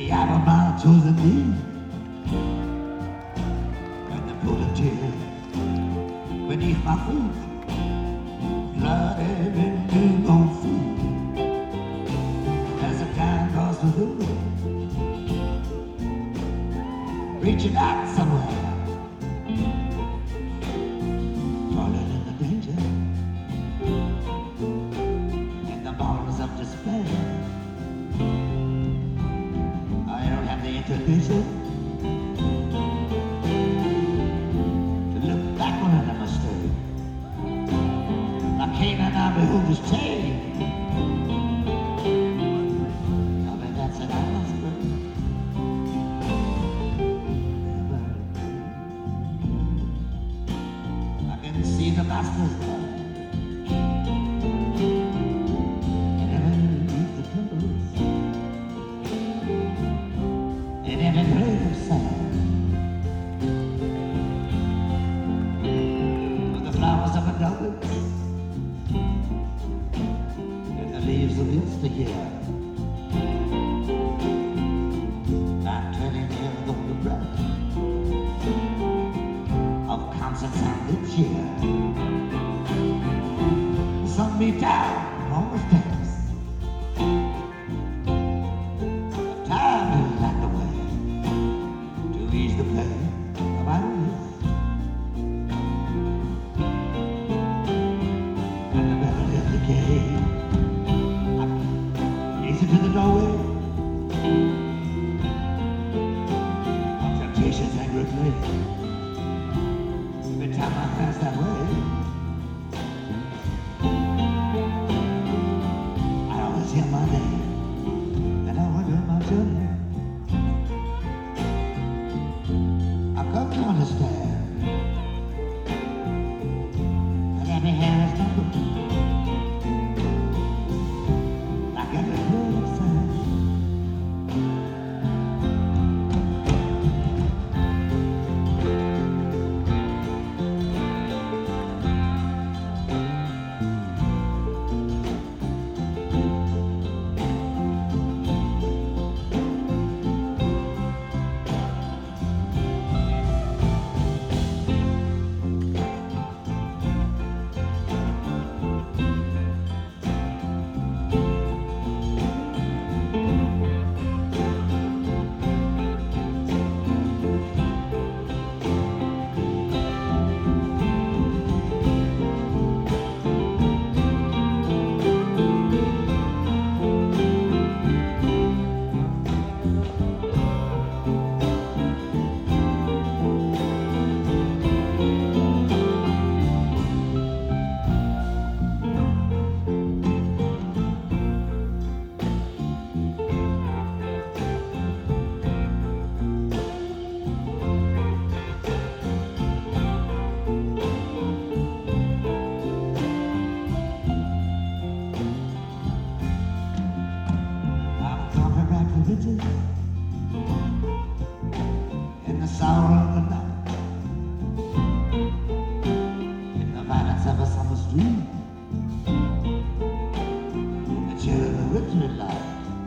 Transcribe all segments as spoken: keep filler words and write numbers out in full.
the Alabama chosen me, and the pool of tears beneath my feet, blood every newborn feet, as the time goes through the reaching out somewhere, falling into danger, in the borders of despair. I don't have the intuition to look back on a mistake. I can't and I behold his change. I mean, that's an honest break. I can see the master's hand. And underneath the pillows, in every grain of sand, with the flowers of a douglas and the leaves of yesteryear, I'm turning near the golden breath of conscience and good cheer. The sun beat down on the steps of time to light the way to ease the pain of my youth. And the melody of decay, I gaze into the doorway of temptations and regret. Every time I pass that way, I always hear my name, and I wonder my journey. I've come to understand that every hair is numbered, like every grain of sand. In the sorrow of the night, in the violence of a summer street, in the chill of the wintry light,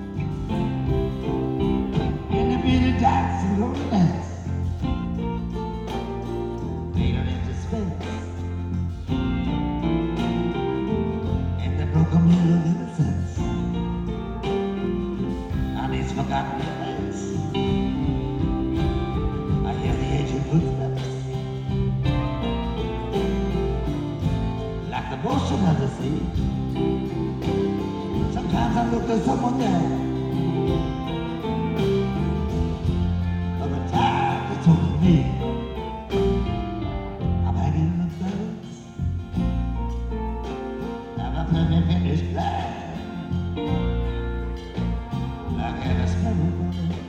in the beauty dance and loneliness, fading into space, in the broken mirror of innocence, on its forgotten place. I hear the aged footsteps, like the motion of the sea. Sometimes I look at someone there, of the time that's over me. I'm hanging in the balance, I'm a penny finished glass, like an experiment.